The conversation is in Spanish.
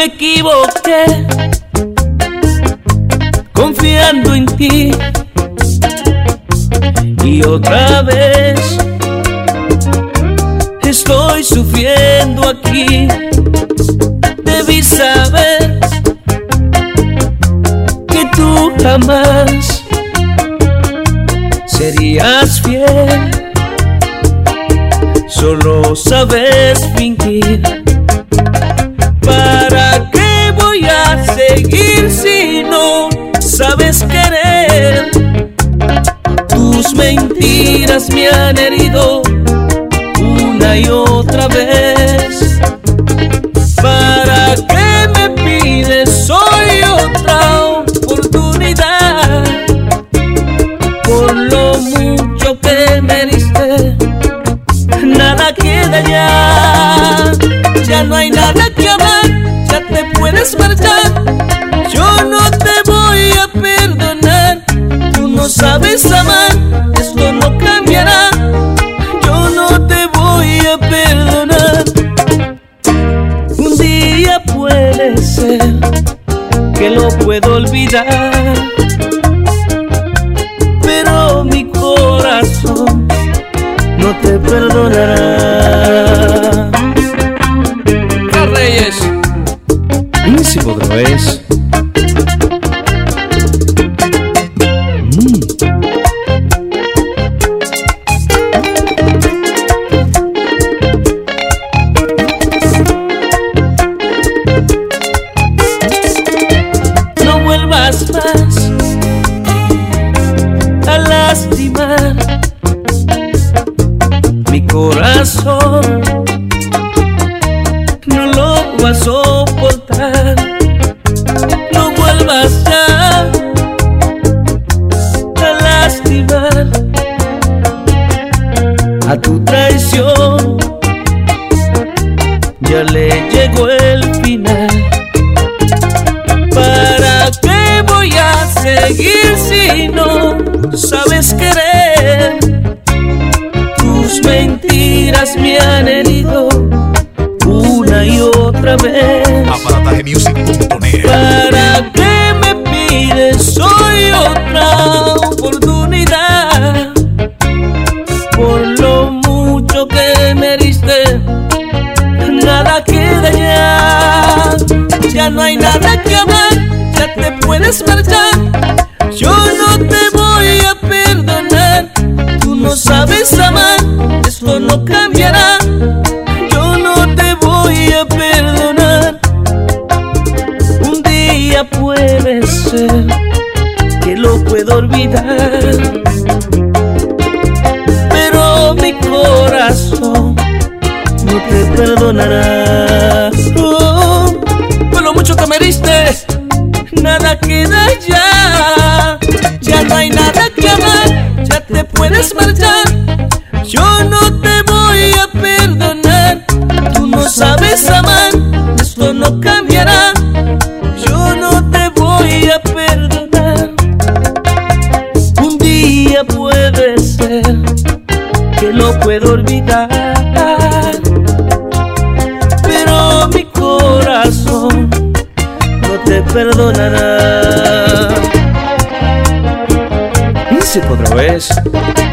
me equivoqué confiando en ti, y otra vez estoy sufriendo aquí. Debí saber que tú jamás serías fiel, solo sabes fingir. ¿Para qué voy a seguir si no sabes querer? Tus mentiras me han herido una y otra vez. ¿Para qué me pides hoy otra oportunidad? Por lo mucho que me diste, nada queda ya. Ya no hay nada que hablar, ya te puedes marchar. Yo no te voy a perdonar. Tú no sabes amar, esto no cambiará. Yo no te voy a perdonar. Un día puede ser que lo puedo olvidar, pero mi corazón no te perdonará. Reyes, si otra vez. No vuelvas más a lastimar mi corazón. No lo voy a soportar. No vuelvas ya a lastimar a tu traición. Ya le llegó el final. ¿Para qué voy a seguir si no sabes querer? Tus mentiras me han herido una y otra vez. Aparatajemusic.net. ¿Para qué me pides hoy otra oportunidad? Por lo mucho que me diste, nada queda ya. Ya no hay nada que hablar, ya te puedes marchar. Yo no te voy a perdonar. Tú no sabes amar, esto no cambiará. Yo no te voy a perdonar. Un día puede ser que lo puedo olvidar, pero mi corazón no te perdonará. Por lo mucho que me diste, nada queda ya. Ya no hay nada que amar, ya te puedes marchar. Yo no te voy a perdonar. Tú no sabes amar, esto no cambiará. Yo no te voy a perdonar. Un día puede ser que lo puedo olvidar, pero mi corazón no te perdonará. Y si otra vez.